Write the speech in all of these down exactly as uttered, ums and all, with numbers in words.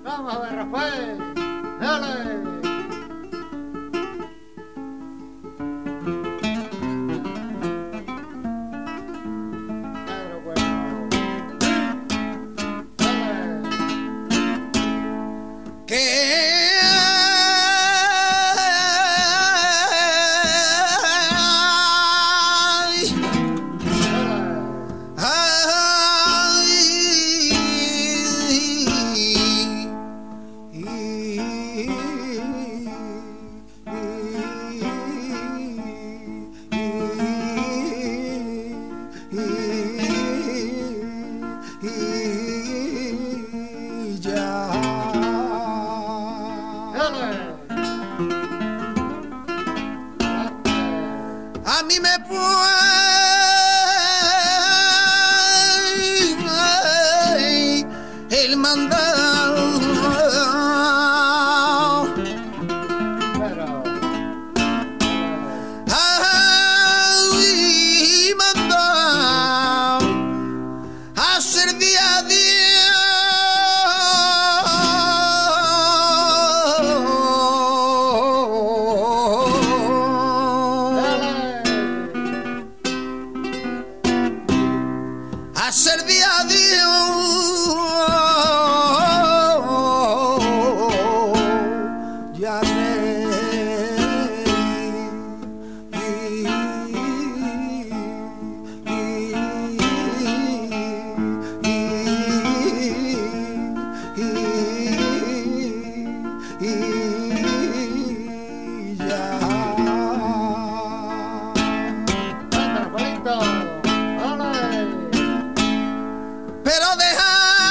Vamos a ver, Rafael. Dale. Pedro, bueno. Dale. Que a mí me puede el mandado, Pero. ay, mandar a hacer día a hacer día a día, ya pero deja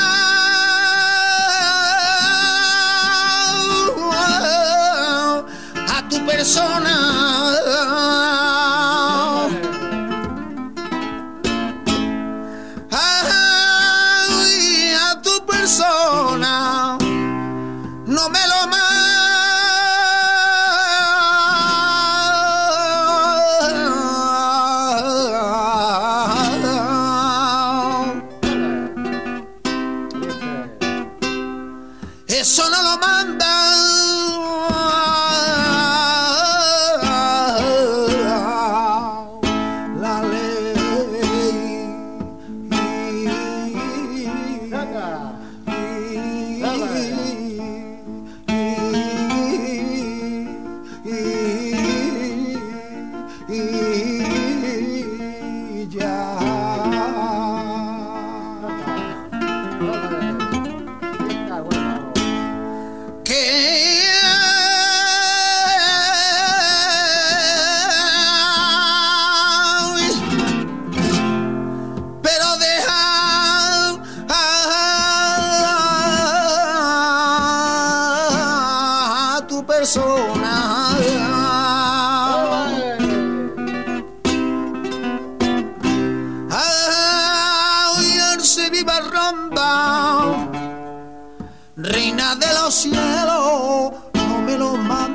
a tu persona, ay, a tu persona, no me lo eso no lo manda la ley. Persona, ay, viva Ronda, reina de los cielos, no me lo manda.